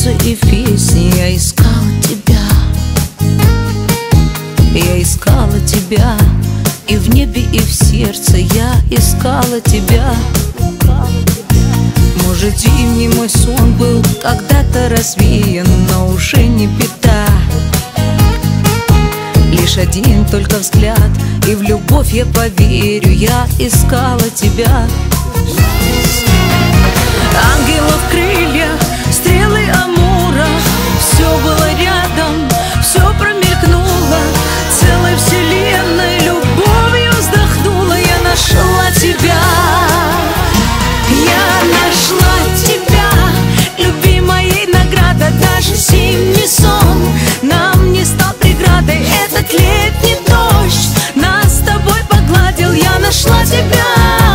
солнце и в песне я искала тебя. Я искала тебя и в небе, и в сердце я искала тебя. Может, зимний мой сон был когда-то развеян, но уже не беда. Лишь один только взгляд, и в любовь я поверю. Я искала тебя. Ангелов крылья, стрелы Амура, все было рядом, все промелькнуло. Целой вселенной любовью вздохнула. Я нашла тебя. Я нашла тебя, любимая награда. Даже зимний сон нам не стал преградой. Этот летний дождь нас с тобой погладил. Я нашла тебя.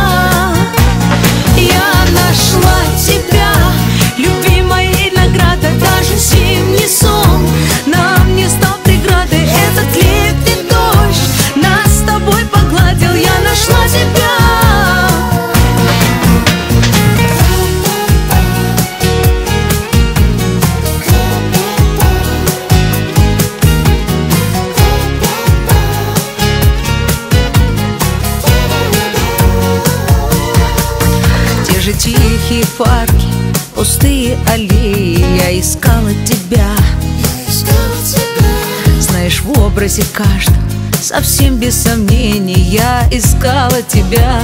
Я нашла тебя, любимая награда. Даже зимний сон нам не стал преградой. Этот летний дождь нас с тобой погладил. Я нашла тебя. Тихие парки, пустые аллеи, я искала тебя. Знаешь, в образе каждом, совсем без сомнений, я искала тебя.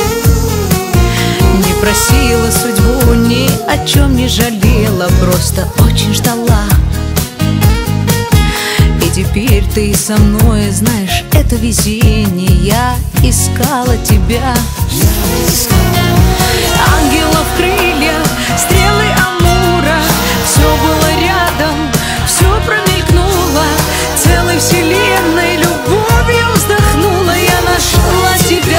Не просила судьбу, ни о чем не жалела, просто очень ждала. И теперь ты со мной, знаешь, это везение. Я искала тебя. Ангелов крылья, стрелы Амура, все было рядом, все промелькнуло. Целой вселенной любовью вздохнула. Я нашла тебя.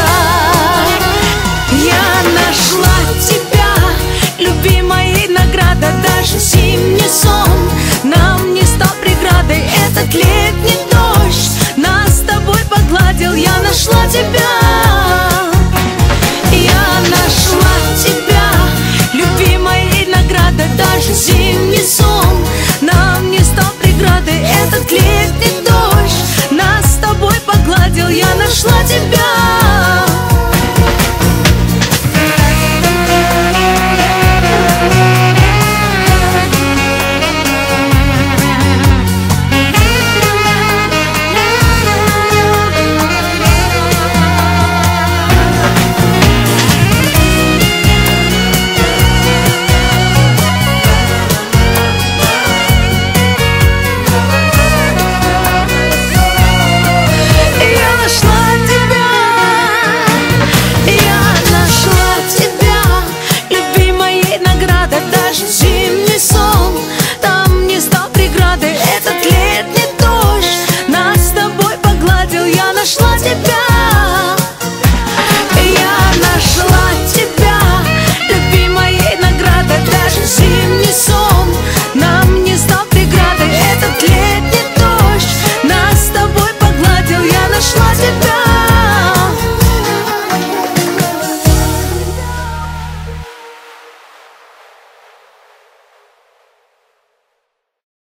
Я нашла тебя, любимая награда. Даже зимний сон нам не стал преградой. Этот летний дождь нас с тобой погладил. Я нашла тебя.